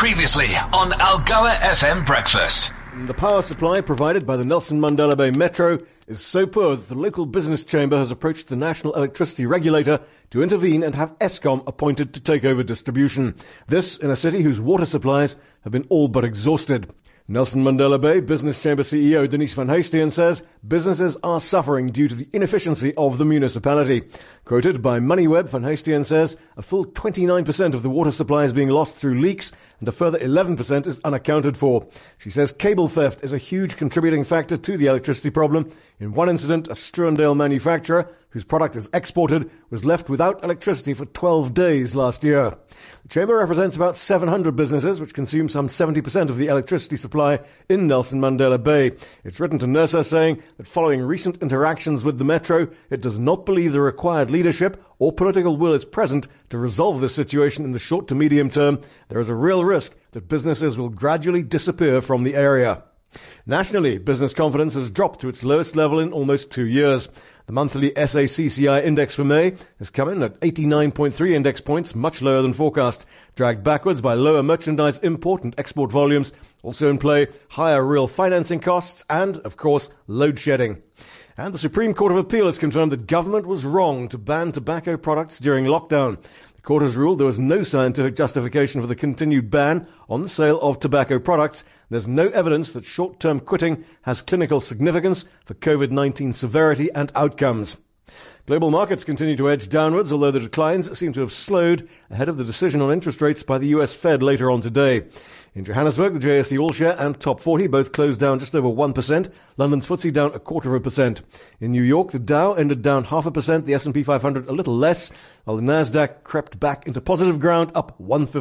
Previously on Algoa FM Breakfast. The power supply provided by the Nelson Mandela Bay Metro is so poor that the local business chamber has approached the National Electricity Regulator to intervene and have Eskom appointed to take over distribution. This in a city whose water supplies have been all but exhausted. Nelson Mandela Bay Business Chamber CEO Denise van Heestien says businesses are suffering due to the inefficiency of the municipality. Quoted by MoneyWeb, van Heestien says a full 29% of the water supply is being lost through leaks and a further 11% is unaccounted for. She says cable theft is a huge contributing factor to the electricity problem. In one incident, a Struandale manufacturer whose product is exported was left without electricity for 12 days last year. The Chamber represents about 700 businesses, which consume some 70% of the electricity supply in Nelson Mandela Bay. It's written to NERSA saying that following recent interactions with the Metro, it does not believe the required leadership or political will is present to resolve this situation in the short to medium term. There is a real risk that businesses will gradually disappear from the area. Nationally, business confidence has dropped to its lowest level in almost 2 years. The monthly SACCI index for May has come in at 89.3 index points, much lower than forecast, dragged backwards by lower merchandise import and export volumes. Also in play, higher real financing costs and, of course, load shedding. And the Supreme Court of Appeal has confirmed that government was wrong to ban tobacco products during lockdown. The court has ruled there was no scientific justification for the continued ban on the sale of tobacco products. There's no evidence that short-term quitting has clinical significance for COVID-19 severity and outcomes. Global markets continue to edge downwards, although the declines seem to have slowed ahead of the decision on interest rates by the US Fed later on today. In Johannesburg, the JSE All-Share and Top 40 both closed down just over 1%. London's FTSE down 0.25%. In New York, the Dow ended down 0.5%, the S&P 500 a little less, while the Nasdaq crept back into positive ground, up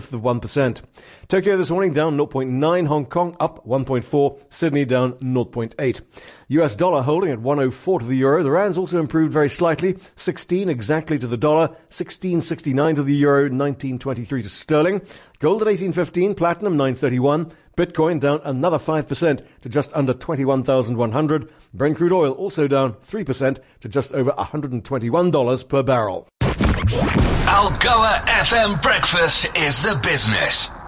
0.1%. Tokyo this morning down 0.9, Hong Kong up 1.4, Sydney down 0.8. US dollar holding at 104 to the euro. The rand's also improved very slightly, 16 exactly to the dollar, 16.69 to the euro, 19.23 to sterling. Gold at 18.15, platinum 9.31, Bitcoin down another 5% to just under 21,100. Brent crude oil also down 3% to just over $121 per barrel. Algoa FM Breakfast is the business.